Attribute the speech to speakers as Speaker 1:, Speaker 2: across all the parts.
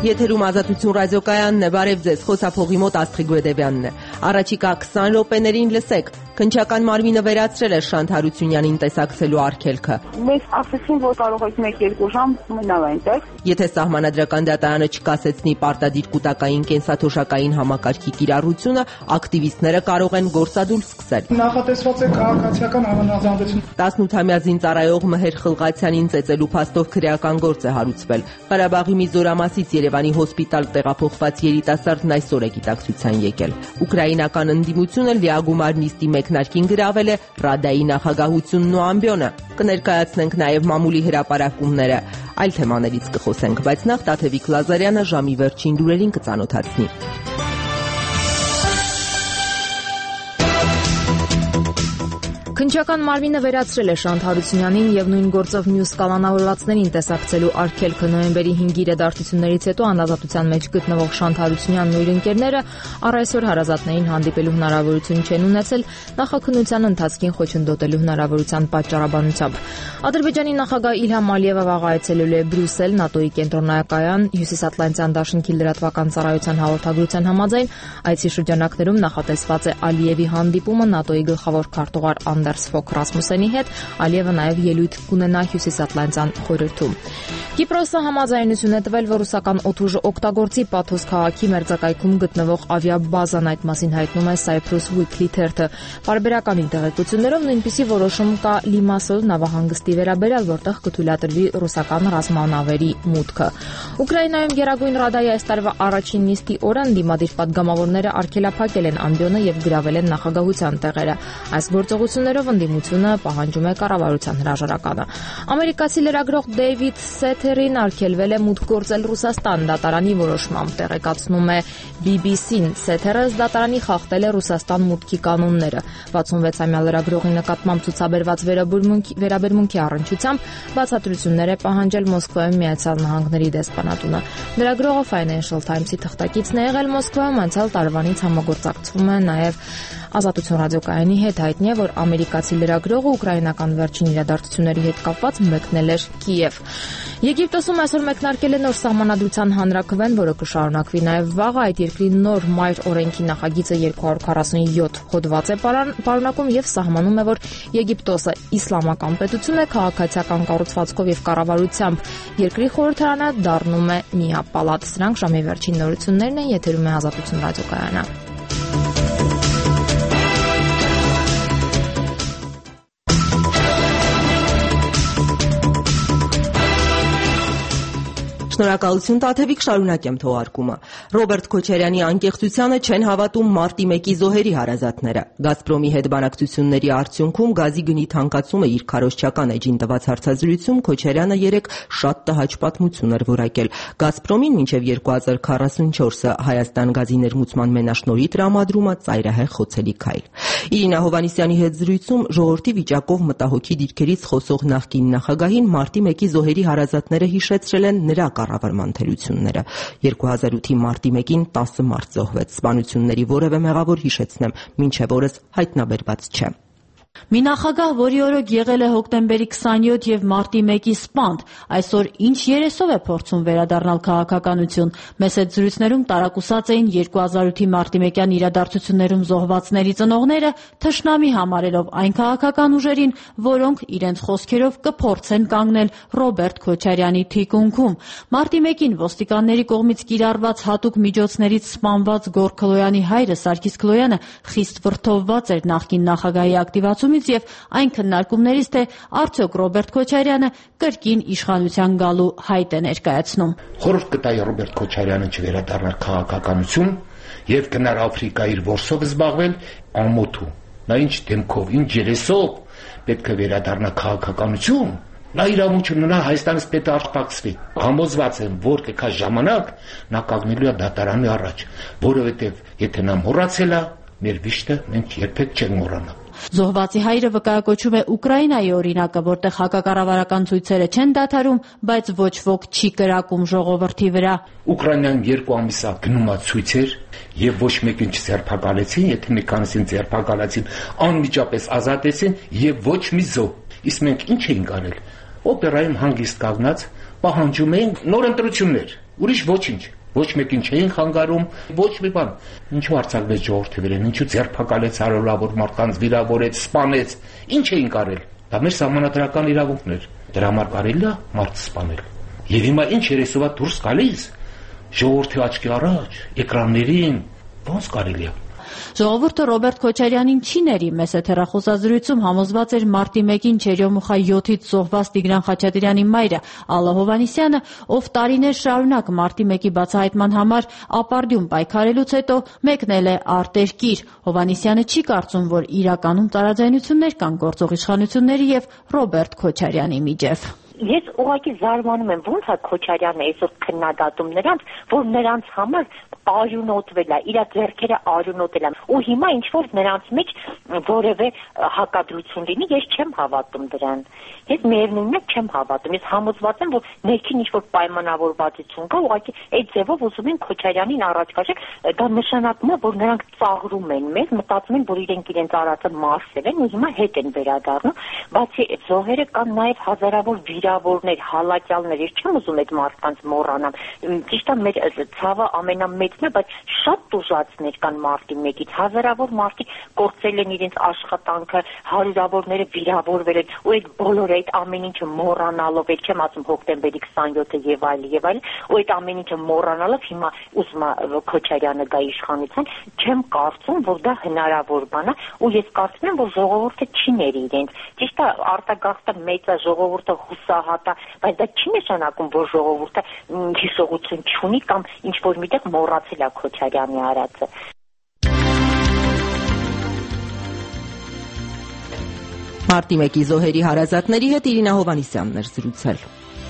Speaker 1: Եթերում Ազատություն ռադիոկայանն է, բարև ձեզ, խոսափողի մոտ Աստղիկ Գուեդևյանն է։ Առաջիկա 20 րոպեներին լսեք, քննչական մարմինը վերացրել է Շանթ Հարությունյանին տեսակցելու արգելքը։
Speaker 2: Մեզ ասեցին, որ կարող եք 1-2 ժամ մնալ այնտեղ։
Speaker 1: Եթե Սահմանադրական դատարանը չկասեցնի պարտադիր կուտակային կենսաթոշակային համակարգի կիրառությունը, ակտիվիստները կարող են գործադուլ սկսել։
Speaker 3: Նախատեսված է քաղաքացիական անհանձնություն։
Speaker 1: 18-ամյա զինծառայող Մհեր Խլղացյանին ծեծելու փաստով քրեական գործ է հարուցվել։ Ղարաբաղի մի զորամասից Երևանի հոսպիտալ տեղափոխված երիտասարդն այսօր է գիտակցության եկել։ Ուկրաինական ընդդիմությունը լիագումար նիստի մեկնարկին գրավել է Ռադայի նախագահությունն ու ամբիոնը։ Կներկայացնենք նաև մամուլի հրապարակումները։ Այլ թեմաներից կխոսենք, բայց նախ Տաթևիկ Լազարյանը ժամի վերջին լուրերին կծանոթացնի։
Speaker 4: Քննչական մարմինը վերացրել է Շանթ Հարությունյանին եւ նույն գործով մյուս կալանավորվածներին տեսակցելու արգելքը նոյեմբերի 5-ի իրադարձություններից հետո անազատության մեջ գտնվող Շանթ Հարությունյանն ու իր ընկերները առայսօր հարազատներին հանդիպելու հնարավորություն չեն ունեցել նախաքննության ընթացքին խոչընդոտելու հնարավորության պատճառաբանությամբ։ Ադրբեջանի նախագահ Իլհամ Ալիևը վաղ այցելել է Բրյուսել ՆԱՏՕ-ի կենտրոնայական Հյուսիսատլանտյան դաշինքի լրատվական ծառայության հաղորդագրության համաձայն այցի շրջանակներում նախատեսված է Ալիևի հանդիպումը ՆԱՏՕ-ի գլխավոր քարտուղար Անդերս Ֆոք Ռասմուսենի հետ, Ալիևը նաև ելույթ կունենա Հյուսիսատլանտյան խորհրդում։ Կիպրոսը համաձայնություն է տվել, որ ռուսական օդուժը օգտագործի Պաթոս քաղաքի մերձակայքում գտնվող ավիաբազան, այդ մասին հայտնում է Cyprus Weekly թերթը։ Պարբերական տեղեկություններով նույնպիսի որոշում կա Լիմասոլ նավահանգստի վերաբերյալ, որտեղ կթույլատրվի ռուսական ռազմանավերի մուտքը։ Ուկրաինայում Գերագույն Ռադայի այս տարվա առաջին նիստի օրը ընդդիմադիր պատգամավորները արգելափակել են ամբիոնը եւ գրավել են նախագահության տեղերը։ Այս գործողություններով ընդդիմությունը պահանջում է կառավարության հրաժարականը։ Ամերիկացի լրագրող Դեյվիդ Սեթերին արգելվել է մուտք գործել Ռուսաստան դատարանի որոշմամբ, տեղեկացնում է BBC-ն։ Սեթերը դատարանի խախտել է Ռուսաստան մուտքի կանոնները։ 66-ամյա լրագրողի նկատմամբ ցուցաբերված վերաբերմունքի առնչությամբ բացատրություններ է պահանջել Մոսկվայում Միացյալ Նահանգների դեսպանատունը։ Լրագրողը Financial Times-ի թղթակիցն է եղել Մոսկվայում, անցյալ տարվանից համագործակցվում է նաև Ազատություն ռադիոկայանի հետ, հայտնի է, որ ամերիկացի լրագրողը ուկրաինական վերջին իրադարձությունների հետ կապված մեկնել էր Կիև։ Եգիպտոսում այսօր մեկնարկել է նոր սահմանադրության հանրաքվեն, որը կշարունակվի նաև վաղը։ Այդ երկրի նոր մայր օրենքի նախագիծը 247 հոդված է պարունակում եւ սահմանում է, որ Եգիպտոսը իսլամական պետություն է քաղաքացիական կառուցվածքով եւ կառավարությամբ։ Երկրի խորհրդարանը դառնում է միապալատ։ Սրանք ժամի վերջին նորություններն են, եթերում է Ազատություն ռադիոկայանը։
Speaker 1: Շնորհակալություն Տաթևիկ, շարունակեմ թողարկումը։ Ռոբերտ Քոչարյանի անկեղծությանը չեն հավատում մարտի 1-ի զոհերի հարազատները։ Գազպրոմի հետ բանակցությունների արդյունքում գազի գնի թանկացումը իր քարոզչական էջին տված հարցազրույցում Քոչարյանը երեկ շատ տհաճ պատմություն էր որակել։ Գազպրոմին մինչև 2044-ը Հայաստան գազի ներմուծման մենաշնորհի տրամադրումը ծայրահեղ խոցելի քայլ։ Իրինա Հովհաննիսյանի հետ զրույցում ժողովրդի վիճակով մտահոգի դիրքերից խոսող նախկին նախագահին մարտի 1-ի զոհերի հարազատները հիշեցրել են նրա կառավարման թերությունները։ 2008-ի մարտի 1-ին 10 մարդ զոհվեց։ Սպանությունների որևէ մեղավոր, հիշեցնեմ, մինչև օրս հայտնաբերված չէ։
Speaker 5: Մի նախագահ, որի օրոք եղել է հոկտեմբերի 27 եւ մարտի 1-ի սպանդ, այսօր ինչ երեսով է փորձում վերադառնալ քաղաքականություն։ Մեծ այդ զրույցներում տարակուսած էին 2008-ի մարտի 1-յան իրադարձություններում զոհվածների ծնողները, թշնամի համարելով այն քաղաքական ուժերին, որոնք իրենց խոսքերով կփորձեն կանգնել Ռոբերտ Քոչարյանի թիկունքում։ Մարտի 1-ին ոստիկանների կողմից կիրառված հատուկ միջոցներից սպանված Գոր Քլոյանի հայրը Սարգիս Քլոյանը խիստ վրդովված էր նախկին նախագահի ակտիվացումից եւ այն քննարկումներից, թե արդյոք Ռոբերտ Քոչարյանը կրկին իշխանության գալու հայտ է ներկայացնում։
Speaker 6: Խորհուրդ կտայի Ռոբերտ Քոչարյանը չվերադառնալ քաղաքականություն եւ գնալ Աֆրիկա իր որսով զբաղվել ամոթու։ Նա ինչ դեմքով, ինչ երեսով պետք է վերադառնա քաղաքականություն։ Նա իր ամոթը նա Հայաստանից պետք է արտաքսվի։ Համոզված եմ, որ կգա ժամանակ նա կանգնելու է դատարանի առաջ, որովհետեւ եթե նա մոռացել է, մեր վիշտը մենք երբեք չենք մոռանա։
Speaker 5: Զոհվածի հայրը վկայակոչում է Ուկրաինայի օրինակը, որտեղ հակակառավարական ցույցերը չեն դադարում, բայց ոչ ոք չի կրակում ժողովրդի վրա։
Speaker 6: Ուկրաինան 2 ամիս է գնում է ցույցեր եւ ոչ մեկին չձերբակալեցին, եթե մի քանիսին ձերբակալեցին, անմիջապես ազատեցին եւ ոչ մի զոհ։ Իսկ մենք ինչ էինք արել։ Օպերայում հանգիստ կանգնած պահանջում էին նոր ընտրություններ, ուրիշ ոչինչ։ Ոչ մեկին չէին խանգարում, ոչ մի բան։ Ինչու արձակվեց ժողովրդի վրա, ինչու ձերբակալեց հարյուրավոր մարդկանց, վիրավորեց, սպանեց, ինչ էին կարել։ Դա մեր սահմանադրական իրավունքն էր։ Դրա համար կարելի է մարդ սպանել։ Եվ հիմա ինչ երեսովա դուրս գալիս ժողովրդի աչքի առաջ, էկրաններին, ոնց կարելի է։
Speaker 5: Ժողովուրդը Ռոբերտ Քոչարյանին չի ների, մեծ հեռախոսազրույցում համոզված էր մարտի 1-ին Չերյոմուխա 7-ից զոհված Տիգրան Խաչատրյանի մայրը Ալլա Հովհաննիսյանը, ով տարիներ շարունակ մարտի 1-ի բացահայտման համար ապարդյուն պայքարելուց հետո մեկնել է արտերկիր։ Հովհաննիսյանը չի կարծում, որ իրականում տարաձայնություններ կան գործող իշխանությունների եւ Ռոբերտ Քոչարյանի միջև։
Speaker 7: Ես ուղղակի զարմանում եմ, ոնց է Քոչարյանը այսօր քննադատում նրանց, որ նրանց համար արյունոտվել է, իր ձեռքերը արյունոտել են, ու հիմա ինչ որ նրանց մեջ որևէ հակադրություն լինի, ես չեմ հավատում դրան։ Ես միևնույնն է չեմ հավատում, ես համոզված եմ, որ ներքին ինչ որ պայմանավորվածություն կա, ուղղակի այդ ձևով ուզում են Քոչարյանին առաջ քաշել, դա նշանակում է, որ նրանք ծաղրում են մեզ, մտածում են, որ իրենք արածը մարսել են ու հիմա հետ են վերադառնում, բացի այդ զոհերը կան նաև հազարավոր վիրավորներ, հալակյալներ, ես չեմ ուզում այդ մարդկանց մոռանալ։ Ճիշտ է, մեր ցավը ամենամեծն է, բայց շատ տուժածներ կան մարտի 1-ից, հազարավոր մարդիկ կորցրել են իրենց աշխատանքը, հարյուրավորները վիրավորվել են, ու այդ բոլորը այդ ամեն ինչը մոռանալով, այդ չեմ ասում հոկտեմբերի 27-ը եւ այլն, ու այդ ամեն ինչը մոռանալով հիմա ուզում է Քոչարյանը գա իշխանության, չեմ կարծում, որ դա հնարավոր բան է, ու ես կարծում եմ, որ ժողովուրդը չի ների իրենց։ Ճիշտ է, արտագաղթը մեծ է, ժողովուրդը հուսահատ է, բայց դա չի նշանակում, որ ժողովուրդը հիշողություն չունի կամ ինչ որ միտեղ մոռացել է Քոչարյանի արածը։
Speaker 1: Մարտի 1-ի զոհերի հարազատների հետ Իրինա Հովհաննիսյանն էր զրուցել։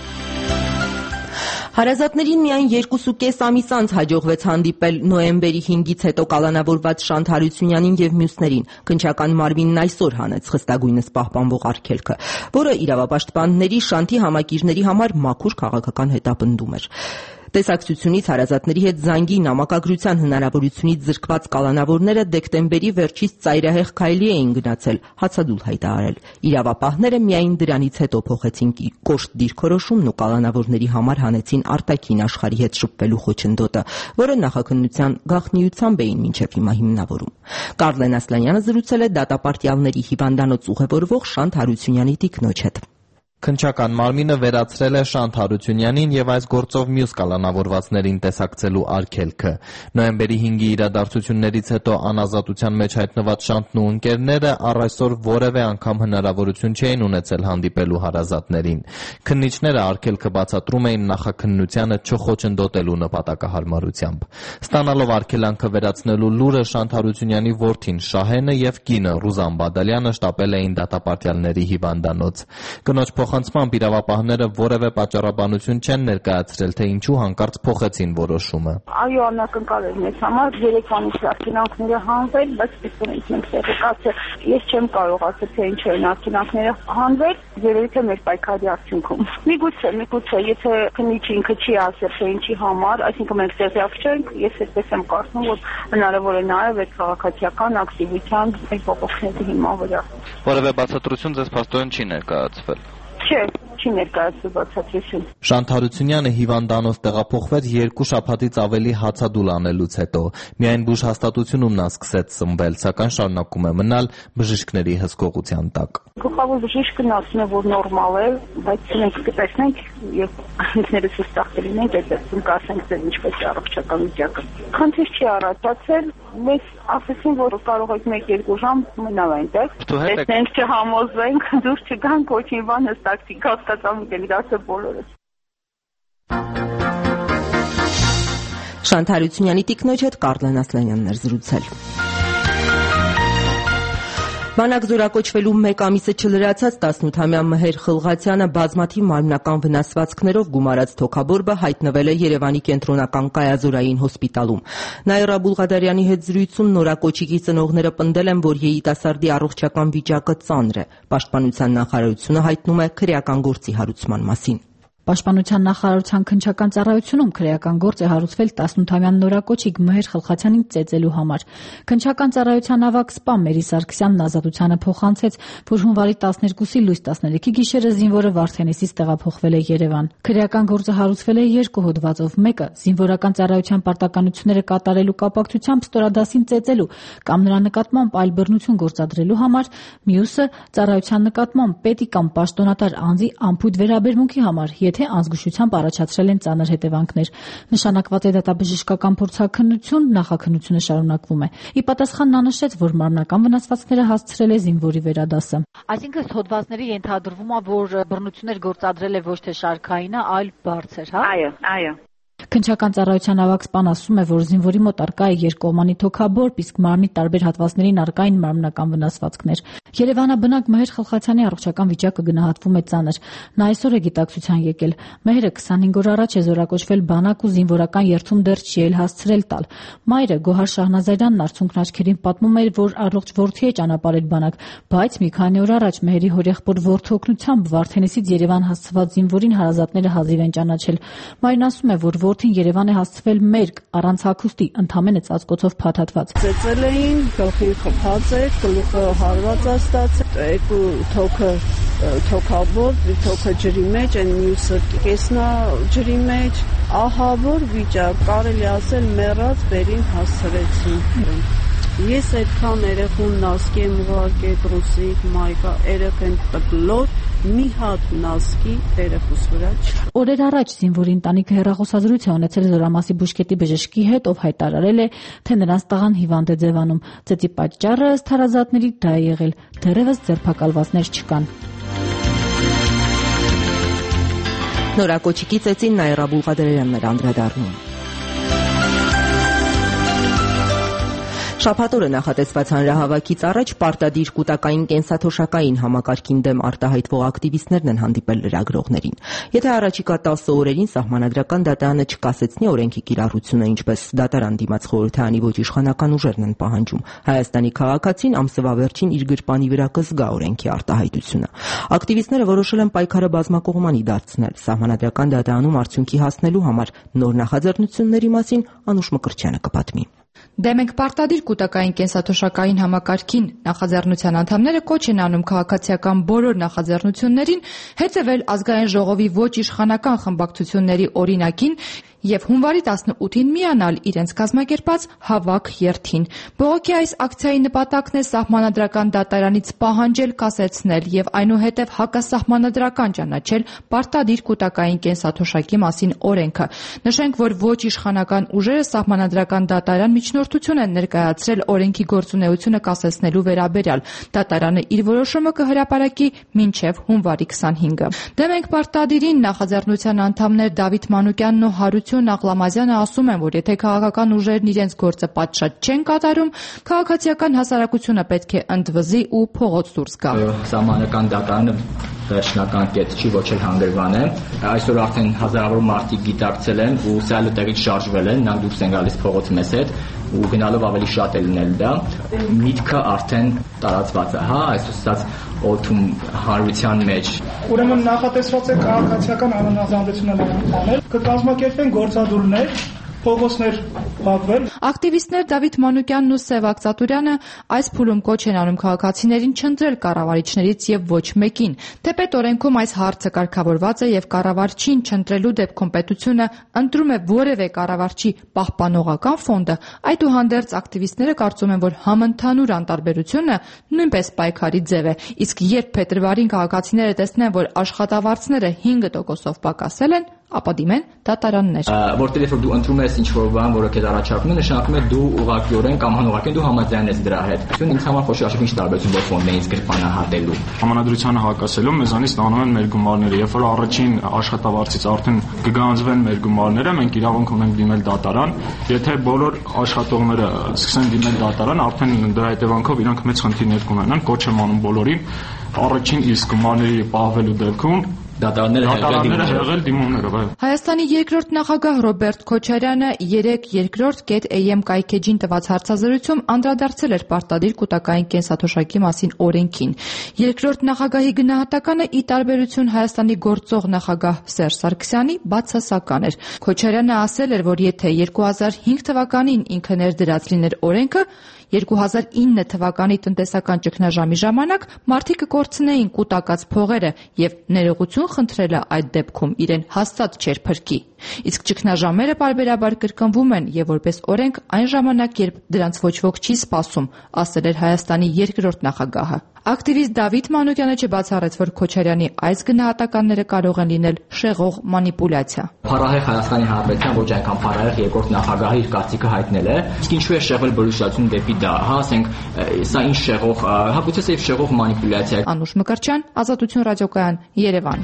Speaker 1: Հարազատներին միայն 2.5 ամիս անց հաջողվեց հանդիպել նոյեմբերի 5-ից հետո կալանավորված Շանթ Հարությունյանին եւ մյուսներին։ Քննչական մարմինն այսօր հանեց խստագույնս պահպանվող արգելքը, որը իրավապաշտպանների Շանթի համակիրների համար մաքուր քաղաքական հետապնդում էր։ Տեսակցությունից հարազատների հետ զանգի նամակագրության հնարավորությունից զրկված կալանավորները դեկտեմբերի վերջից ծայրահեղ քայլի էին գնացել հացադուլ հայտարարել։ Իրավապահները միայն դրանից հետո փոխեցին կոշտ դիրքորոշումն ու կալանավորների համար հանեցին արտաքին աշխարհի հետ շփվելու խոչընդոտը, որը նախաքննության գաղտնիությամբ էին մինչև հիմա հիմնավորում։ Կարլեն Ասլանյանը զրուցել է դատապարտյալների հիվանդանոց ուղևորվող Շանթ Հարությունյանի տիկնոջ հետ։
Speaker 8: Քննչական մարմինը վերացրել է Շանթ Հարությունյանին եւ այս գործով մյուս կալանավորվածներին տեսակցելու արգելքը։ Նոյեմբերի 5-ի իրադարձություններից հետո անազատության մեջ հայտնված Շանթն ու ընկերները առ այսօր որևէ անգամ հնարավորություն չէին ունեցել հանդիպելու հարազատներին։ Քննիչները արգելքը բացատրում էին նախաքննությանը չխոչընդոտելու նպատակահարմարությամբ։ Ստանալով արգելանքը վերացնելու լուրը Շանթ Հարությունյանի որդին Շահենը եւ կինը Ռուզան Բադալյանը շտապել էին դատապարտյալների հիվանդանոց։ Կնոջ փոխանցմամբ իրավապահները որևէ պատճառաբանություն չեն ներկայացրել, թե ինչու հանկարծ փոխեցին որոշումը։
Speaker 2: Այո, անակնկալ էր մեզ համար, երեքանից արգելանքները հանվել, բայց դեպքում մենք տեղեկացել, ես չեմ կարող ասել, թե ինչ են արգելանքները հանվել, երևի թե մեր պայքարի արդյունքում։ Միգուցե, եթե քննիչը ինքը չի ասել, թե ինչի համար, այսինքն մենք տեղյակ չենք, ես այսպես եմ կարծում, որ հնարավոր է նաև այդ քաղաքացիական ակտիվության այդ փոփոխների հիման վրա։
Speaker 8: Որևէ բացատրություն ձեզ փաստորեն չի ներկայացվել։
Speaker 2: Չէ, չի ներկայացվել բացատրություն։
Speaker 8: Շանթ Հարությունյանը հիվանդանոց տեղափոխվեց 2 շաբաթից ավելի հացադուլ անելուց հետո։ Միայն բուժհաստատությունում նա սկսեց սնվել, սակայն շարունակում է մնալ բժիշկների հսկողության տակ։
Speaker 2: Գլխավոր բժիշկն ասում է, որ նորմալ է, բայց մենք կտեսնենք եւ ինքներս հստակ կլինենք, այդպես կասենք, թե ինչպես է առողջական վիճակը։ Խնդիր չի առաջացել, մեզ ասեցին, որ կարող եք 1-2 ժամ մնալ այնտեղ։ Տեսնենք չհամոզվենք, դուրս չգանք, ոչինչ բան հստակ չի, կասկածամիտ ենք դասը բոլորս։
Speaker 1: Շանթ Հարությունյանի տիկնոջ հետ Կարլեն Ասլանյանն էր զրուցել։ Բանակ զորակոչվելու 1 ամիսը չլրացած 18-ամյա Մհեր Խլղացյանը բազմաթիվ մարմնական վնասվածքներով գումարած թոքաբորբը հայտնվել է Երևանի կենտրոնական կայազորային հոսպիտալում։ Նաիրա Բուլղադարյանի հետ զրույցում նորակոչիկի ծնողները պնդել են, որ երիտասարդի առողջական վիճակը ծանր է։ Պաշտպանության նախարարությունը հայտնում է քրեական գործի հարուցման մասին։
Speaker 5: Պաշտպանության նախարարության քննչական ծառայությունում քրեական գործ է հարուցվել 18-ամյա նորակոչիկ Մհեր Խլխացյանին ծեծելու համար։ Քննչական ծառայության ավագ սպա Մերի Սարգսյանն ազատությանը փոխանցեց, որ հունվարի 12-ի լույս 13-ի գիշերը զինվորը Վարդենիսից տեղափոխվել է Երևան։ Քրեական գործը հարուցվել է երկու հոդվածով, մեկը զինվորական ծառայության պարտականությունները կատարելու կապակցությամբ ստորադասին ծեծելու կամ նրա նկատմամբ այլ բռնություն գործադրելու համար, մյուսը ծառայության նկատմամբ պետի կամ պաշտոնատար անձի անփույթ վերաբերմունքի համար, եթե անզգուշությամբ առաջացրել են ծանր հետևանքներ։ Նշանակված է դատաբժշկական փորձաքննություն, նախաքննությունը շարունակվում է։ Ի պատասխան նա նշեց, որ մարմնական վնասվածքները հասցրել է զինվորի վերադասը։
Speaker 9: Այսինքն հոդվածների ենթադրվում է, որ բռնություններ գործադրել է ոչ թե շարքայինը, այլ բարձր, հա։
Speaker 2: Այո։
Speaker 5: Քննչական ծառայության ավագ սպան ասում է, որ զինվորի մոտ առկա է երկկողմանի թոքաբորբ, իսկ մարմնի տարբեր հատվածներին առկա են մարմնական վնասվածքներ։ Երևանաբնակ Մհեր Խլխացյանի առողջական վիճակը գնահատվում է ծանր։ Նա այսօր է գիտակցության եկել։ Մհերը 25 օր առաջ է զորակոչվել բանակ ու զինվորական երթում դեռ չի էլ հասցրել տալ։ Մայրը Գոհար Շահնազարյանն արցունքն աչքերին պատմում էր, որ առողջ որդի է ճանապարհել բանակ, բայց մի քանի օր առաջ Մհերի հորեղբոր որդու օգնությամբ Վարդենիսից Երևան հասցված զինվորին հարազատները հազիվ են ճանաչել։ Մայրն ասում է, որ որդին Երևան է հասցվել մերկ, առանց հագուստի, ընդամենը ծածկոցով փաթաթված։
Speaker 10: Ծեծել էին, գլխին խփած էր, գլուխը հարված է ստացել, երկու թոքը թոքաբորբ, թոքը ջրի մեջ, այն մյուսը կեսնա ջրի մեջ, ահավոր վիճակ, կարելի ասել մեռած բերին հասցրեցին։ Ես այդքան երեխուն նասկի եմ ուղարկել ռուսիկ, մայկա, երեխեն տկլոր, մի հատ նասկի երեխուս վրա չկա։
Speaker 5: Օրեր առաջ զինվորի ընտանիքը հեռախոսազրույց է ունեցել Զորամասի բուժկետի բժշկի հետ, ով հայտարարել է, թե նրանց տղան հիվանդ է ձևանում։ Ծեծի պատճառը ըստ հարազատների դա է եղել։ Դեռևս ձերբակալվածներ չկան։
Speaker 1: Նորակոչիկի ծեծին Նաիրա Բուլղադարյանն էր անդրադառնում։ Շաբաթօրը նախատեսված հանրահավաքից առաջ պարտադիր կൂട്ടակային կենսաթոշակային համակարգին դեմ արտահայտվող ակտիվիստներն են հանդիպել լրագրողներին։ Եթե առաջիկա 10 օրերին Սահմանադրական դատարանը չկասեցնի օրենքի կիրառությունը, ինչպես դատարան դիմաց խորհրդարանի ոչ իշխանական ուժերն են պահանջում, Հայաստանի քաղաքացին ամսվա վերջին իր գրպանի վրա կզգա օրենքի արտահայտությունը։ Ակտիվիստները որոշել են պայքարը բազմակողմանի դարձնել։ Սահմանադրական դատարանում արդյունքի հասնելու համար նոր նախաձեռնությունների մասին Անուշ Մկրտչյանը կպատմի։
Speaker 11: Դեմ ենք պարտադիր կൂട്ടակային կենսաթոշակային համակարգին, նախաձեռնության անդամները կոչ են անում քաղաքացիական բոլոր նախաձեռնություններին հետևել ազգային ժողովի ոչ իշխանական խմբակցությունների օրինակին եւ հունվարի 18-ին միանալ իրենց կազմակերպած հավաք երթին։ Բողոքի այս ակցիայի նպատակն է Սահմանադրական դատարանից պահանջել կասեցնել եւ այնուհետեւ հակասահմանադրական ճանաչել պարտադիր կൂട്ടակային կենսաթոշակի մասին օրենքը։ Նշենք, որ ոչ իշխանական ուժերը Սահմանադրական դատարան միջնորդություն են ներկայացրել օրենքի գործունեությունը կասեցնելու վերաբերյալ։ Դատարանը իր որոշումը կհրապարակի մինչև հունվարի 25-ը։ Դեմ ենք պարտադիրին նախաձեռնության անդամներ Դավիթ Մանուկյանն ու Հարություն Աղլամազյանը ասում են, որ եթե քաղաքական ուժերն իրենց գործը պատշաճ չեն կատարում, քաղաքացիական հասարակությունը պետք է ընդվզի ու փողոց դուրս գա։
Speaker 12: Սահմանադրական դատարանը վերջնական կետ չի, ոչ էլ հանգրվան է։ Այսօր արդեն հազարավոր մարդիկ գիտակցել են ու սայլը տեղից շարժվել են, նրանք դուրս են գալիս փողոց մեզ հետ ու գնալով ավելի շատ է լինել դա։ Միտքը արդեն տարածված է, հա, այսպես ասած օդում հանրության մեջ։
Speaker 3: Ուրեմն նախատեսված է քաղաքացիական անհանձնություններ անել, կկազմակերպեն գործադուլներ, փողոցներ փակվել։
Speaker 11: Ակտիվիստներ Դավիթ Մանուկյանն ու Սևակ Ծատուրյանը այս փուլում կոչ են անում քաղաքացիներին չընտրել կառավարիչներից եւ ոչ մեկին։ Թեպետ օրենքում այս հարցը կարգավորված է եւ կառավարչին չընտրելու դեպքում պետությունը ընտրում է որևէ կառավարչի պահպանողական ֆոնդը, այդուհանդերձ ակտիվիստները կարծում են, որ համընդհանուր անտարբերությունը նույնպես պայքարի ձև է, իսկ երբ փետրվարին քաղաքացիները տեսնեն, որ աշխատավարձները 5%-ով պակասել են, ապա դիմեն դատարաններ։
Speaker 12: Որտեղ որ դու ընտրում ես ինչ-որ բան, որը քեզ առաջարկում է, նշանակում է դու ուղղակիորեն կամ անուղղակի դու համաձայն ես դրա հետ։ Ինձ համար ոչ աշխարհի ինչ տարբերություն որ ֆոնդներից գրպանահատելու։
Speaker 13: Համանadrությանը հակասելով մեզանից ստանում են մեր գումարները, երբ որ առաջին աշխատավարձից արդեն կգանձվեն մեր գումարները, մենք իրավունք ունենք դիմել դատարան։ Եթե բոլոր աշխատողները սկսեն դիմել դատարան, արդեն դրա հետևանքով իրանք մեծ խնդիրներ կունենան, կոչ եմ անում բոլորին առաջին իսկ գումարների պահվելու դեպքում
Speaker 12: Դատարանները
Speaker 13: հեղել դիմումները, այո։
Speaker 11: Հայաստանի երկրորդ նախագահ Ռոբերտ Քոչարյանը 3.2.am կայքեջին տված հարցազրույցում անդրադարձել էր պարտադիր կൂട്ടակային կենսաթոշակի մասին օրենքին։ Երկրորդ նախագահի գնահատականը ի տարբերություն Հայաստանի գործող նախագահ Սերժ Սարգսյանի բացասական էր։ Քոչարյանը ասել էր, որ եթե 2005 թվականին ինքը ներդրած լիներ օրենքը, 2009 թվականի տնտեսական ճգնաժամի ժամանակ մարդիկ կկորցնեին կൂട്ടակած փողերը եւ ներողություն խնդրելը այդ դեպքում իրեն հաստատ չէր փրկի։ Իսկ ճգնաժամերը պարբերաբար կրկնվում են եւ որպես օրենք այն ժամանակ, երբ դրանց ոչ ոք չի սպասում, ասել էր Հայաստանի երկրորդ նախագահը։ Ակտիվիստ Դավիթ Մանուկյանը չբացառեց, որ Քոչարյանի այս գնահատականները կարող են լինել շեղող մանիպուլյացիա։
Speaker 12: Փառահեղ Հայաստանի Հանրապետության ոչ այնքան փառահեղ երկրորդ նախագահը իր կարծիքը հայտնել է, իսկ ինչու է շեղվել բռնությունն դեպի դա, ասենք, սա ինչ շեղող, հակուցե սեփ շեղող մանիպուլյացիա։
Speaker 11: Անուշ Մկրտչյան, Ազատություն ռադիոկայան, Երևան։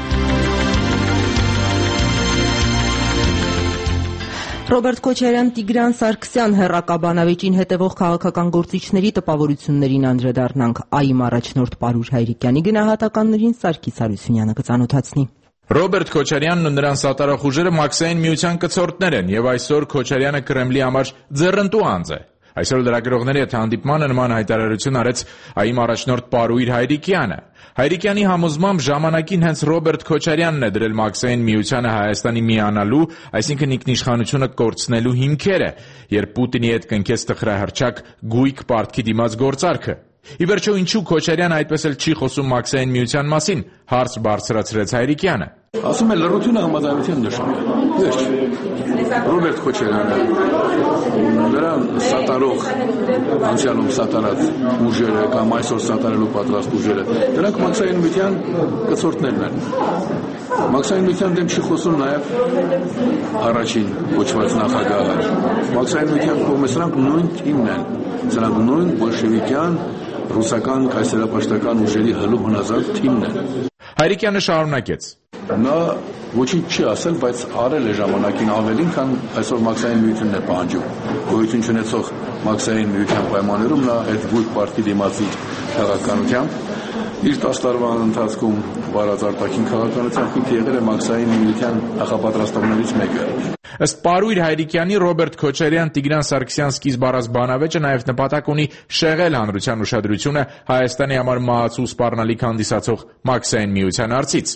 Speaker 1: Ռոբերտ Քոչարյան, Տիգրան Սարգսյան հեռակաբանավեճին հետևող քաղաքական գործիչների տպավորություններին անդրադառնանք։ ԱԻՄ առաջնորդ Պարուր Հայրիկյանի գնահատականներին Սարգիս Հարությունյանը կծանոթացնի։
Speaker 14: Ռոբերտ Քոչարյանն ու նրան սատարող ուժերը Մաքսային միության կցորդներ են եւ այսօր Քոչարյանը Կրեմլի համար ձեռնտու անձ է։ Այսօր լրագրողների հետ հանդիպմանը նման հայտարարություն արեց ԱԻՄ առաջնորդ Պարուհիր Հայրիկյանը։ Հայրիկյանի համոզմամբ ժամանակին հենց Ռոբերտ Քոչարյանն է դրել Մաքսային միությանը Հայաստանի միանալու, այսինքն ինքնիշխանությունը կորցնելու հիմքերը, երբ Պուտինի հետ կնքեց տխրահռչակ գույք պարտքի դիմաց գործարքը։ Ի վերջո ինչու Քոչարյանը այդպես էլ չի խոսում Մաքսային միության մասին, հարց բարձրացրեց Հայրիկյանը։
Speaker 15: Ասում է լռությունը համաձայնության նշան է։ Վերջ։ Ռոբերտ Քոչարյանը նրան սատարող անցյալում սատարած ուժերը կամ այսօր սատարելու պատրաստ ուժերը, դրանք Մաքսային միության կցորդներն են։ Մաքսային միության դեմ չի խոսում նաև առաջին կոչված նախագահը։ Մաքսային միության կողմից սրանք նույն թիմն են, սրանք նույն բոլշևիկյան ռուսական կայսերապաշտական ուժերի հլու հնազանդ թիմն են։
Speaker 14: Հայրիկյանը շարունակեց.
Speaker 15: Նա ոչինչ չի ասել, բայց արել է ժամանակին ավելին, քան այսօր Մաքսային միությունն է պահանջում։ Գոյություն չունեցող Մաքսային միության պայմաններում նա այդ գույք պարտքի դիմացի քաղաքականությամբ իր 10 տարվա ընթացքում վարած արտաքին քաղաքականությամբ ինքը եղել է Մաքսային միության նախապատրաստողներից մեկը։
Speaker 14: Ըստ Պարուհիր Հայրիկյանի Ռոբերտ Քոչարյան Տիգրան Սարգսյան սկիզբ առած բանավեճը նաև նպատակ ունի շեղել հանրության ուշադրությունը Հայաստանի համար մահացու սպառնալիք հանդիսացող Մաքսային միության արծից։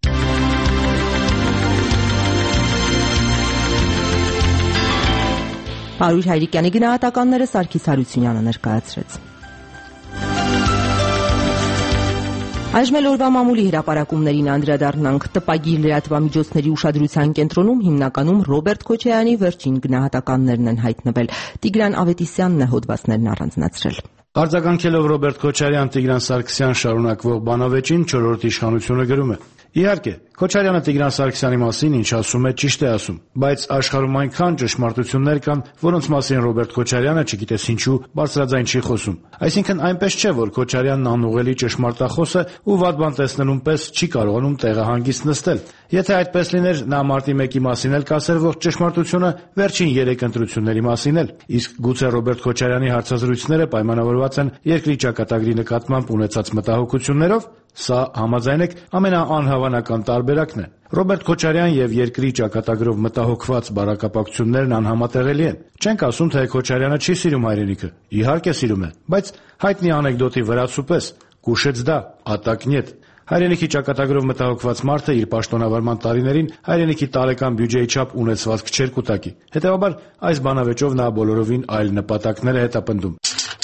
Speaker 1: Պարուհիր Հայրիկյանի գնահատականները Սարգիս Հարությունյանը ներկայացրեց։ Այժմ էլ օրվա մամուլի հրապարակումներին անդրադառնանք։ Տպագիր լրատվամիջոցների ուշադրության կենտրոնում հիմնականում Ռոբերտ Քոչարյանի վերջին գնահատականներն են հայտնվել։ Տիգրան Ավետիսյանն է հոդվածներն առանձնացրել։
Speaker 16: Արձագանքելով Ռոբերտ Քոչարյան Տիգրան Սարգսյան շարունակվող բանավեճին չորրորդ իշխանությունը գրում է. Իհարկե, Քոչարյանը Տիգրան Սարգսյանի մասին ինչ ասում է, ճիշտ է ասում, բայց աշխարհում այնքան ճշմարտություններ կան, որոնց մասին Ռոբերտ Քոչարյանը չգիտես ինչու բարձրաձայն չի խոսում։ Այսինքն այնպես չէ, որ Քոչարյանն անուղելի ճշմարտախոս է ու վատ բան տեսնելուն պես չի կարողանում տեղը հանգիստ նստել։ Եթե այդպես լիներ, նա մարտի 1-ի մասին էլ կասեր ողջ ճշմարտությունը, վերջին 3 ընտրությունների մասին էլ։ Իսկ գուցե Ռոբերտ Քոչարյանի հարցազրույցները պայմանավորված են երկրի ճակատագրի նկատմամբ ունեցած մտահոգություններով։ Սա համաձայն եք ամենաանհավանական տարբերակն է։ Ռոբերտ Քոչարյան եւ երկրի ճակատագրով մտահոգված բարակապակցություններն անհամատեղելի են։ Չենք ասում, թե Քոչարյանը չի սիրում հայրենիքը։ Իհարկե սիրում է, բայց հայտնի անեկդոտի վրացու պես կուշեց դա, ատակ նյետ։ Հայրենիքի ճակատագրով մտահոգված մարդը իր պաշտոնավարման տարիներին հայրենիքի տարեկան բյուջեի չափ ունեցվածք չէր կուտակի։ Հետևաբար այս բանավեճով նա բոլորովին այլ նպատակներ է հետապնդում։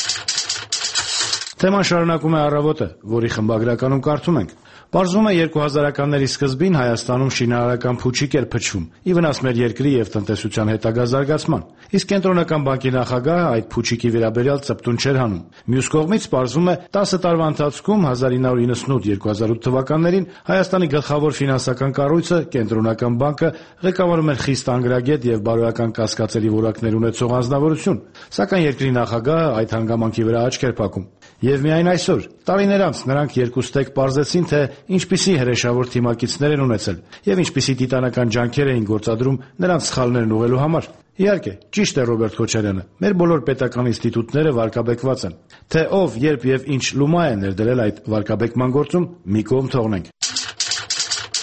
Speaker 16: Թեման շարունակում է Առավոտը, որի խմբագրականում կարդում ենք. Պարզվում է 2000-ականների սկզբին Հայաստանում շինարարական փուչիկ էր փչվում, ի վնաս մեր երկրի եւ տնտեսության հետագա զարգացման։ Իսկ Կենտրոնական բանկի նախագահը այդ փուչիկի վերաբերյալ ծպտուն չէր հանում։ Մյուս կողմից պարզվում է 10 տարվա ընթացքում 1998-2008 թվականներին Հայաստանի գլխավոր ֆինանսական կառույցը Կենտրոնական բանկը ղեկավարում էր խիստ անգրագետ եւ բարոյական կասկածելի որակներ ունեցող անձնավորություն, սակայն երկրի նախագահը այդ հանգամանքի վրա աչք էր փակում։ Եվ միայն այսօր, տարիներ անց, նրանք երկուստեք պարզեցին, թե ինչպիսի հրեշավոր թիմակիցներ են ունեցել եւ ինչպիսի տիտանական ջանքեր էին գործադրում նրանց սխալներն ուղղելու համար։ Իհարկե, ճիշտ է Ռոբերտ Քոչարյանը, մեր բոլոր պետական ինստիտուտները վարկաբեկված են։ Թե ով, երբ եւ ինչ լումա է ներդրել այդ վարկաբեկման գործում, մի կողմ թողնենք։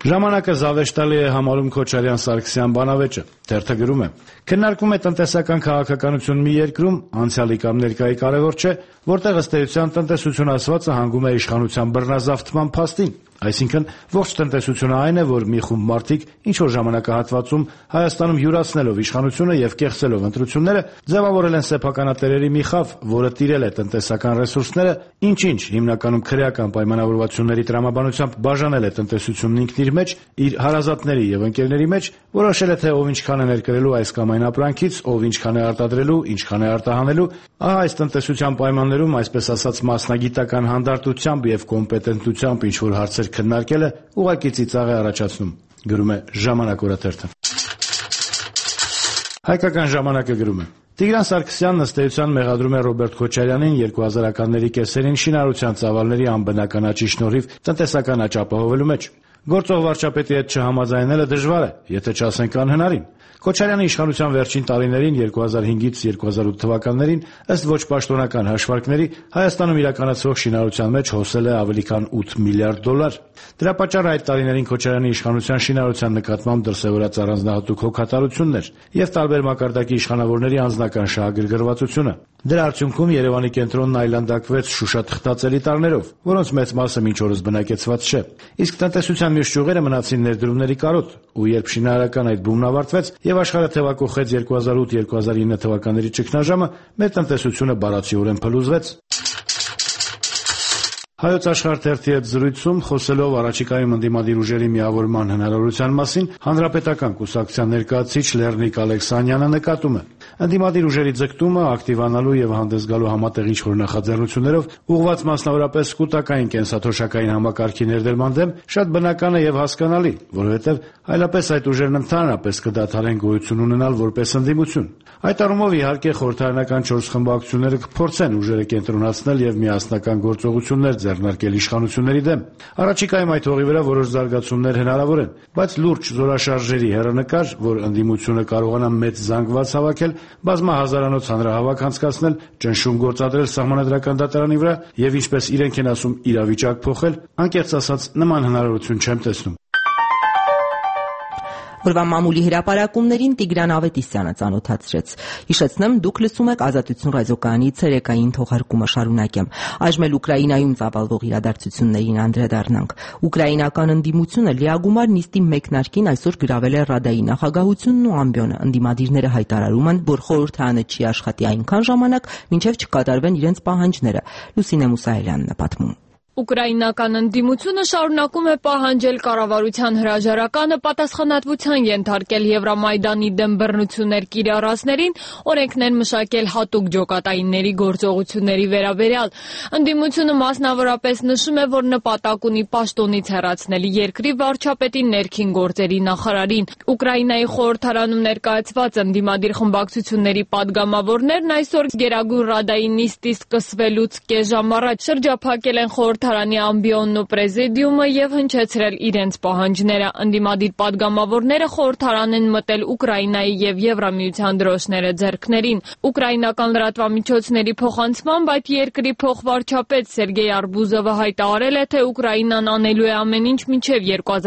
Speaker 16: Ժամանակը զավեշտալի է համարում Քոչարյան-Սարգսյան բանավեճը։ Թերթը գրում է. քննարկում է տնտեսական քաղաքականություն մի երկրում, անցյալի կամ ներկայի կարևոր չէ, որտեղ ըստ էության տնտեսություն ասվածը հանգում է իշխանության բռնազավթման փաստին։ Այսինքն ողջ տնտեսությունը այն է, որ մի խումբ մարդիկ ինչ-որ ժամանակահատվածում Հայաստանում յուրացնելով իշխանությունը եւ կեղծելով ընտրությունները ձևավորել են սեփականատերերի մի խավ, որը տիրել է տնտեսական ռեսուրսները, ինչ-ինչ հիմնականում քրեական պայմանավորվածությունների տրամաբանությամբ բաժանել է տնտեսությունն ինքն իր մեջ, իր հարազատների եւ ընկերների մեջ, որոշել է թե ով ինչքան է ներկրելու այս կամ այն ապրանքից, ով ինչքան է արտադրելու, ինչքան է արտահանելու։ Ահա այս տնտեսության պայմաններում, այսպես ասած, մասնագիտական հանդարտությամբ եւ կոմպետենտությամբ ինչ-որ հարցեր քննարկելը ուղղակի ծիծաղ է առաջացնում, գրում է Ժամանակ օրաթերթը։ Հայկական ժամանակը գրում է. Տիգրան Սարգսյանն ըստ էության մեղադրում է Ռոբերտ Քոչարյանին 2000-ականների կեսերին շինարարության ծավալների անբնական աճի շնորհիվ տնտեսական աճ ապահովելու մեջ։ Գործող վարչապետի հետ չհամաձայնելը դժվար է, եթե չասենք անհնարին։ Քոչարյանի իշխանության վերջին տարիներին 2005-ից 2008 թվականներին ըստ ոչ պաշտոնական հաշվարկների Հայաստանում իրականացվող շինարարության մեջ հոսել է ավելի քան 8 միլիարդ դոլար։ Դրա պատճառը այդ տարիներին Քոչարյանի իշխանության շինարարության նկատմամբ դրսևորած առանձնահատուկ հոգատարությունն էր եւ տարբեր մակարդակի իշխանավորների անձնական շահագրգռվածությունը։ Դրա արդյունքում Երևանի կենտրոնն այլանդակվեց շուշաթղթած էլիտարներով, որոնց մեծ մասը մինչ օրս բնակեցված չէ։ Իսկ տնտեսության մյուս ճյուղերը մնացին ներդրումների կարոտ, ու երբ շինարարական այդ բումն ավարտվեց եւ աշխարհը թևակողեց 2008-2009 թվականների ճգնաժամը, մեր տնտեսությունը բառացիորեն փլուզվեց։ Հայոց աշխարհ թերթի հետ զրույցում խոսելով առաջիկայում ընդդիմադիր ուժերի միավորման հնարավորության մասին հանրապետական կուսակցության ներկայացուցիչ Լեռնիկ Ալեքսանյանը նկատում է. ընդդիմադիր ուժերի ձգտումը ակտիվանալու եւ հանդես գալու համատեղ ինչ-որ նախաձեռնություններով ուղղված մասնավորապես կൂട്ടակային կենսաթոշակային համակարգի ներդրման դեմ շատ բնական է եւ հասկանալի, որովհետեւ այլապես այդ ուժերն ընդհանրապես կդադարեն գոյություն ունենալ որպես ընդդիմություն։ Այդ առումով իհարկե խորհրդարանական 4 խմբակցությունները կփորձեն ուժերը կենտրոնացնել եւ միասնական գործողություններ ձեռնարկել իշխանությունների դեմ։ Առաջիկայում այդ հողի վրա որոշ զարգացումներ հնարավոր են, բայց լուրջ զորաշարժերի հեռանկար, որ ընդդիմությունը կարողանա մեծ զանգված հավաքել, բազմահազարանոց հանրահավաք անցկացնել, ճնշում գործադրել սահմանադրական դատարանի վրա եւ ինչպես իրենք են ասում իրավիճակ փոխել, անկեղծ ասած նման հնարավորություն չեմ տեսնում։
Speaker 1: Օրվա մամուլի հրապարակումներին Տիգրան Ավետիսյանը ծանոթացրեց։ Հիշեցնեմ, դուք լսում եք Ազատություն ռադիոկայանի ցերեկային թողարկումը շարունակեմ։ Այժմ էլ Ուկրաինայում ծավալվող իրադարձություններին անդրադառնանք։ Ուկրաինական ընդդիմությունը լիագումար նիստի մեկնարկին այսօր գրավել է Ռադայի նախագահությունն ու ամբիոնը։ Ընդդիմադիրները հայտարարում են, որ խորհրդարանը չի աշխատի այնքան ժամանակ, մինչև չկատարվեն իրենց պահանջները։ Լուսինե Մուսայելյանն է պատմում։
Speaker 17: Ուկրաինական ընդդիմությունը շարունակում է պահանջել կառավարության հրաժարականը պատասխանատվության ենթարկել Եվրամայդանի դեմ բռնություններ կիրառածներին, օրենքներ մշակել հատուկ ջոկատայինների գործողությունների վերաբերյալ։ Ընդդիմությունը մասնավորապես նշում է, որ նպատակ ունի պաշտոնից հեռացնել երկրի վարչապետի ներքին գործերի նախարարին։ Ուկրաինայի խորհրդարանում ներկայացված ընդդիմադիր խմբակցությունների падգամավորներն այսօր Գերագույն Ռադայի նիստի սկսվելուց կես ժամ առաջ շրջափակել են խորհրդարանի ամբիոնն ու պրեզիդիումը եւ հնչեցրել իրենց պահանջները։ Ընդդիմադիր падգամավորները խորհրդարան են մտել Ուկրաինայի եւ Եվրամիության դրոշները ձեռքներին։ Ուկրաինական լրատվամիջոցների փոխանցմամբ այդ երկրի փոխվարչապետ Սերգեյ Արբուզովը հայտարարել է, թե Ուկրաինան անելու է ամեն ինչ մինչև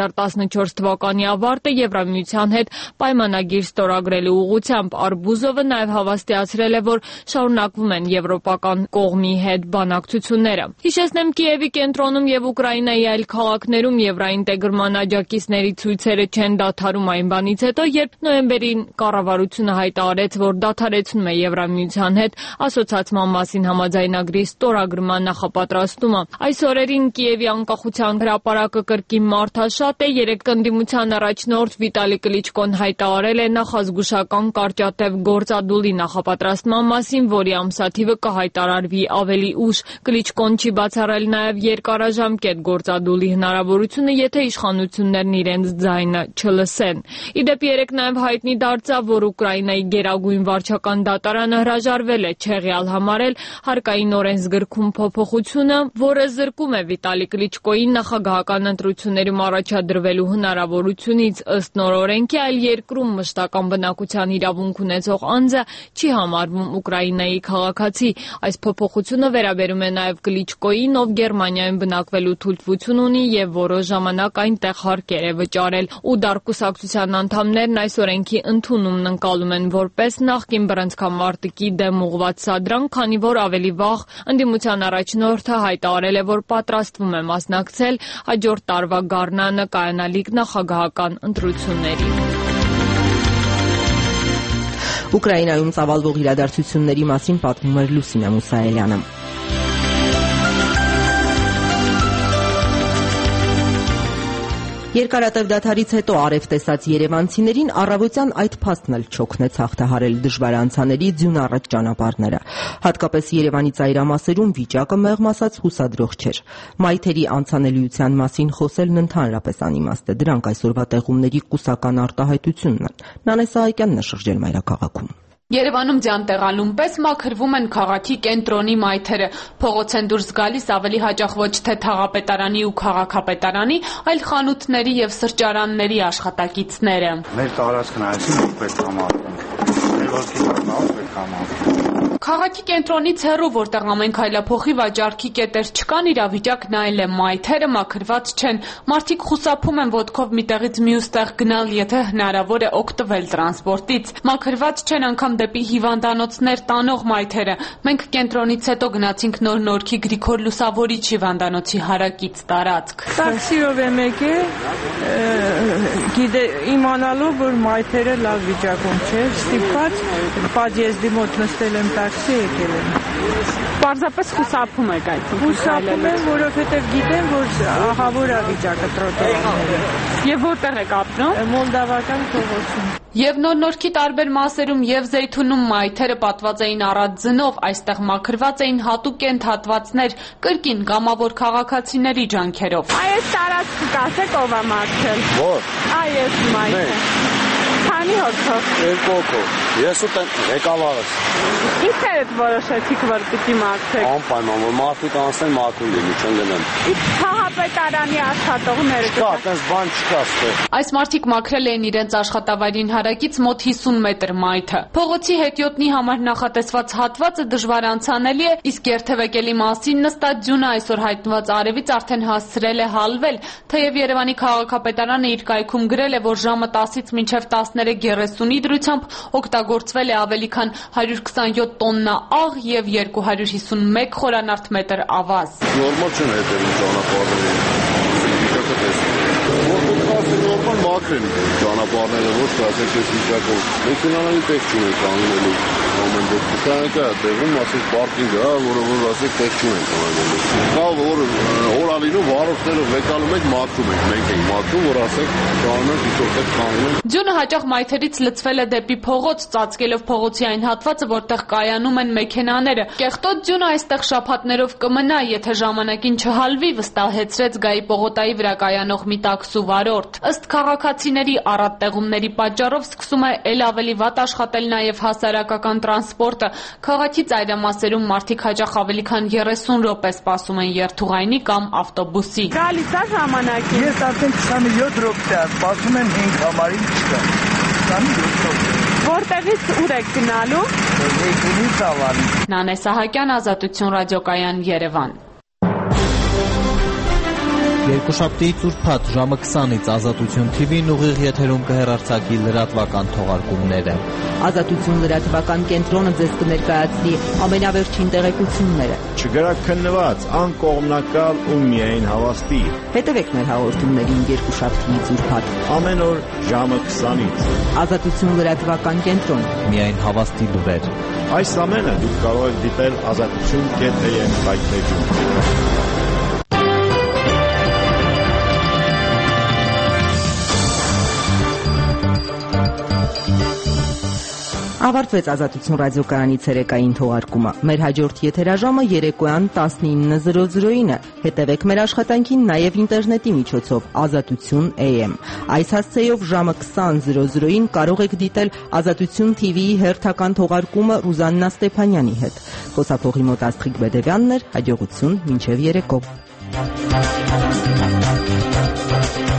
Speaker 17: 2014 թվականի ավարտը Եվրամիության հետ պայմանագիր ստորագրելու ուղղությամբ։ Արբուզովը նաեւ հավաստիացրել է, որ շարունակվում են եվրոպական կողմի հետ բանակցությունները։ Հիշեցնեմ, Կիևի կենտրոնում եւ Ուկրաինայի այլ քաղաքներում եվրոինտեգրման աջակիցների ցույցերը չեն դադարում այն բանից հետո, երբ նոյեմբերին կառավարությունը հայտարարեց, որ դադարեցնում է Եվրամիության հետ ասոցիացման մասին համաձայնագրի ստորագրման նախապատրաստումը։ Այս օրերին Կիևի անկախության հրապարակը կրկին մարդաշատ է։ Երեք ընդդիմության առաջնորդ Վիտալի Կլիչկոն հայտարարել է նախազգուշական կարճատև գործադուլի նախապատրաստման մասին, որի ամսաթիվը կհայտարարվի ավելի ուշ։ Կլիչկոն չի բացառել նաև երկարաժամկետ գործադուլի հնարավորությունը, եթե իշխանություններն իրենց ձայնը չլսեն։ Իդեպ երեք նաև հայտնի դարձավ, որ Ուկրաինայի գերագույն վարչական դատարանը հրաժարվել է չեղյալ համարել հարկային օրենսգրքում փոփոխությունը, որը զրկում է Վիտալի Կլիչկոյին նախագահական ընտրություններում առաջադրվելու հնարավորությունից։ Ըստ նոր օրենքի այլ երկրում մշտական բնակության իրավունք ունեցող անձը չի համարվում Ուկրաինայի քաղաքացի։ Այս փոփոխությունը վերաբերում է նաև Կլիչկոյին, ով Գերմանիայում բնակվելու թույլտվություն ունի եւ որոշ ժամանակ այնտեղ հարկեր է վճարել։ Ու դարակուսակցության անդամներն այս օրենքի ընդունումն ընկալում են որպես նախկին բռնցքամարտիկի դեմ ուղղված սադրանք, քանի որ ավելի վաղ ընդդիմության առաջնորդը հայտարարել է, որ պատրաստվում է մասնակցել հաջորդ տարվա գարնանը կայանալիք նախագահական ընտրություններին։
Speaker 1: Ուկրաինայում ծավալվող իրադարձությունների մասին պատմում էր Լուսինե Մուսայելյանը։ Երկարատև դադարից հետո արև տեսած երևանցիներին առավոտյան այդ փաստն էլ չօգնեց հաղթահարել դժվար անցանելի ձյուն առաջ ճանապարհները։ Հատկապես Երևանի ծայրամասերում վիճակը մեղմ ասած հուսադրող չէր։ Մայթերի անցանելիության մասին խոսելն ընդհանրապես անիմաստ է։ Դրանք այսօրվա տեղումների կուսական արտահայտությունն են։ Նանե Սահակյանն է շրջել մայրաքաղաքում։
Speaker 18: Երևանում ձյան տեղալուն պես մաքրվում են քաղաքի կենտրոնի մայթերը։ Փողոց են դուրս գալիս ավելի հաճախ ոչ թե թաղապետարանի ու քաղաքապետարանի, այլ խանութների եւ սրճարանների աշխատակիցները։ Մեր տարածքն այսինքն պետք է մաքրենք։ Մեր ոսկի բանալ պետք է մաքրենք։ Քաղաքի կենտրոնից հեռու, որտեղ ամեն քայլափոխի վաճառքի կետեր չկան, իրավիճակն այլ է, մայթերը մաքրված չեն։ Մարդիկ խուսափում են ոտքով մի տեղից մյուս տեղ գնալ, եթե հնարավոր է օգտվել տրանսպորտից։ Մաքրված չեն անգամ դեպի հիվանդանոցներ տանող մայթերը։ Մենք կենտրոնից հետո գնացինք Նոր Նորքի Գրիգոր Լուսավորիչ հիվանդանոցի հարակից տարածք։
Speaker 19: Տաքսիով եմ եկել, իմանալով, որ մայթերը լավ վիճակում չէ, ստիպված պատիեզդի մոտ նստել եմ տաքսի եկել եմ։ Պարզապես խուսափում եք այդ։ Խուսափում եմ, որովհետև գիտեմ, որ ահավոր է վիճակը տրոտուարները։ Եվ որտեղ եք ապրում։ Մոլդավական փողոցում։
Speaker 18: Եվ Նոր Նորքի տարբեր մասերում եւ Զեյթունում մայթերը պատված էին առատ ձնով, այստեղ մաքրված էին հատուկ հատվածներ, կրկին գամավոր քաղաքացիների ջանքերով։
Speaker 19: Այս տարածքը կասեք ով է մաքրել։ Ո՞ր։ Այս մայթը։ Քանի հոգով։ 2 հոգով։ Ես ու ղեկավարս։ Իսկ այդ որոշեցիք, որ պիտի մաքրեք։ Անպայման, որ մարդիկ անցնեն մաքրում լինի, չեն գնան։ Իսկ քաղաքապետարանի աշխատողները կա, այդպես բան չկա ստեղ։
Speaker 18: Այս մարդիկ մաքրել էին իրենց աշխատավայրին հարակից մոտ 50 մետր մայթը։ Փողոցի հետիոտնի համար նախատեսված հատվածը դժվար անցանելի է, իսկ երթևեկելի մասին նստած ձյունը այսօր հայտնված արևից արդեն հասցրել է հալվել, թեև Երևանի քաղաքապետարանը իր կայքում գրել է, որ ժամը 10-ից մինչև 13:30-ի դրությամբ օգտագործվել է ավելի քան 127 տոննա աղ եւ 251 խորանարդ մետր ավազ։
Speaker 15: Նորմալ չեն հետևում ճանապարհներին։ Նորմալ մաքրեն ճանապարհները, ոչ թե ասեք այս վիճակով։ Մեքենաների պետք չունեն կանգնելու ամեն դեպքում։ Կա տեղում ասեք պարկինգ է, որ ասեք պետք չունեն կանգնելու։ Կա որ օրալինու վարորդներով եկալում եք մաքրում եք, մենք ենք մաքրում, որ ասեք կանգնենք իջոցեք կանգնենք։
Speaker 18: Ձյունը հաճախ մայթերից լցվել է դեպի փողոց, ծածկելով փողոցի այն հատվածը, որտեղ կայանում են մեքենաները։ Կեղտոտ ձյունը այստեղ շաբաթներով կմնա, եթե ժամանակին չհալվի, վստահեցրեց Գայի Պողոտայի վրա կայանող մի տաքսու վարորդ։ Ըստ քաղաքացիների առատ տեղումների պատճառով սկսում է ել ավելի վատ աշխատել նաև հասարակական տրանսպորտը։ Քաղաքի ծայրամասերում մարդիկ հաճախ ավելի քան 30 րոպե սպասում են երթուղայինի կամ ավտոբուսի։
Speaker 19: Գալիս է ժամանակին։
Speaker 20: Ես արդեն 27 րոպե սպասում եմ 5 համարին չկա։ 27 րոպե։
Speaker 19: Որտեղից ուր եք գնալու։
Speaker 20: Զեյթունից Ավանի։
Speaker 18: Նանե Սահակյան, Ազատություն ռադիոկայան, Երևան։
Speaker 8: Երկուշաբթիից ուրբաթ ժամը 20-ից Ազատություն TV-ն ուղիղ եթերում կհեռարձակի լրատվական թողարկումները։
Speaker 1: Ազատություն լրատվական կենտրոնը ձեզ կներկայացնի ամենավերջին տեղեկությունները։
Speaker 21: Չգրակ քննված, անկողմնակալ ու միայն հավաստի։
Speaker 1: Հետևեք մեր հաղորդումներին երկուշաբթիից ուրբաթ
Speaker 21: ամեն օր ժամը 20-ից։
Speaker 1: Ազատություն լրատվական կենտրոն։
Speaker 8: Միայն հավաստի լուրեր։
Speaker 21: Այս ամենը դուք կարող եք դիտել azatutun.am վայրէջում։
Speaker 1: Ավարտվեց Ազատություն ռադիոկայանի ցերեկային թողարկումը։ Մեր հաջորդ եթերաժամը երեկոյան 19:00-ին է։ Հետևեք մեր աշխատանքին նաև ինտերնետի միջոցով azatutun.am։ Այս հասցեով ժամը 20:00-ին կարող եք դիտել Ազատություն TV-ի հերթական թողարկումը Ռուզաննա Ստեփանյանի հետ։ Խոսափողի մոտ Աստղիկ Բեդևյանն էր, հաջողություն մինչև երեկո։